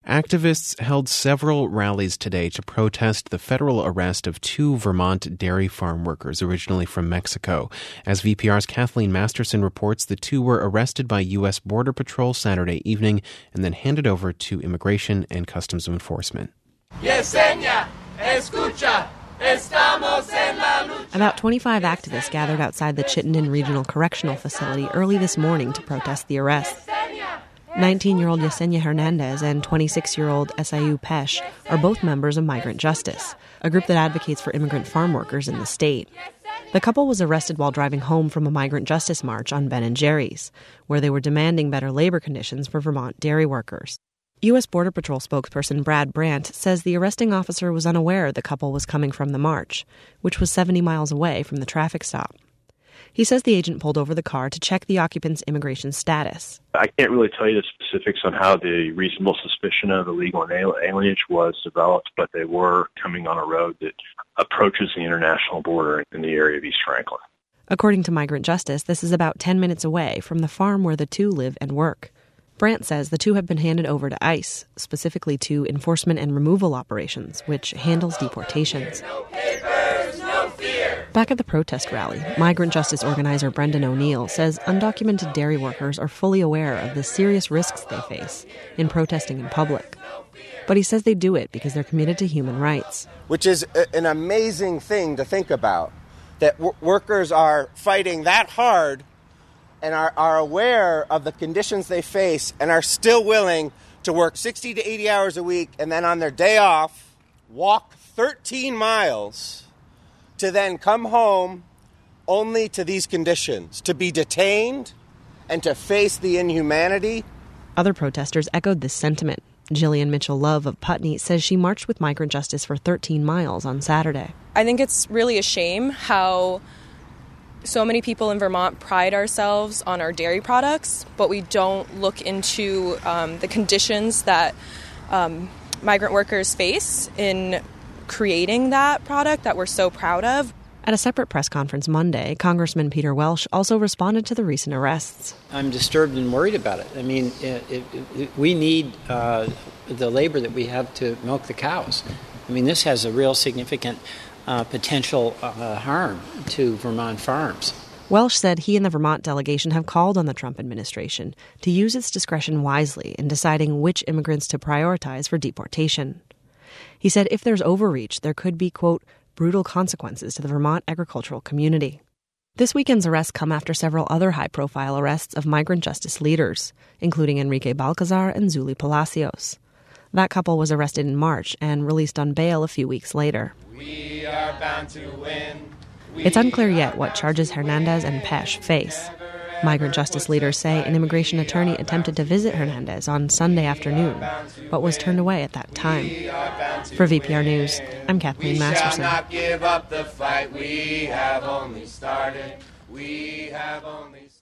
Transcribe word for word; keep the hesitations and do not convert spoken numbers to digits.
Activists held several rallies today to protest the federal arrest of two Vermont dairy farm workers originally from Mexico. As V P R's Kathleen Masterson reports, the two were arrested by U S Border Patrol Saturday evening and then handed over to Immigration and Customs Enforcement. Yesenia, escucha, estamos en la lucha. About twenty-five activists gathered outside the Chittenden Regional Correctional Facility early this morning to protest the arrest. nineteen-year-old Yesenia Hernandez and twenty-six-year-old Esaú Pesh are both members of Migrant Justice, a group that advocates for immigrant farm workers in the state. The couple was arrested while driving home from a Migrant Justice march on Ben and Jerry's, where they were demanding better labor conditions for Vermont dairy workers. U S Border Patrol spokesperson Brad Brandt says the arresting officer was unaware the couple was coming from the march, which was seventy miles away from the traffic stop. He says the agent pulled over the car to check the occupant's immigration status. I can't really tell you the specifics on how the reasonable suspicion of illegal alienage was developed, but they were coming on a road that approaches the international border in the area of East Franklin. According to Migrant Justice, this is about ten minutes away from the farm where the two live and work. Brandt says the two have been handed over to ICE, specifically to Enforcement and Removal Operations, which handles deportations. No papers, no fear. Back at the protest rally, Migrant Justice organizer Brendan O'Neill says undocumented dairy workers are fully aware of the serious risks they face in protesting in public. But he says they do it because they're committed to human rights. Which is a, an amazing thing to think about, that w- workers are fighting that hard and are, are aware of the conditions they face and are still willing to work sixty to eighty hours a week and then on their day off, walk thirteen miles to then come home only to these conditions, to be detained and to face the inhumanity. Other protesters echoed this sentiment. Jillian Mitchell-Love of Putney says she marched with Migrant Justice for thirteen miles on Saturday. I think it's really a shame how so many people in Vermont pride ourselves on our dairy products, but we don't look into um, the conditions that um, migrant workers face in creating that product that we're so proud of. At a separate press conference Monday, Congressman Peter Welch also responded to the recent arrests. I'm disturbed and worried about it. I mean, it, it, it, we need uh, the labor that we have to milk the cows. I mean, this has a real significant uh, potential uh, harm to Vermont farms. Welch said he and the Vermont delegation have called on the Trump administration to use its discretion wisely in deciding which immigrants to prioritize for deportation. He said if there's overreach, there could be, quote, brutal consequences to the Vermont agricultural community. This weekend's arrests come after several other high-profile arrests of Migrant Justice leaders, including Enrique Balcazar and Zuli Palacios. That couple was arrested in March and released on bail a few weeks later. We are bound to win. We It's unclear yet what charges Hernandez and Pesh face. Migrant Justice leaders say an immigration attorney attempted to visit Hernandez on Sunday afternoon, but was turned away at that time. For V P R News, I'm Kathleen Masterson. We shall not give up the fight. We have only started. We have only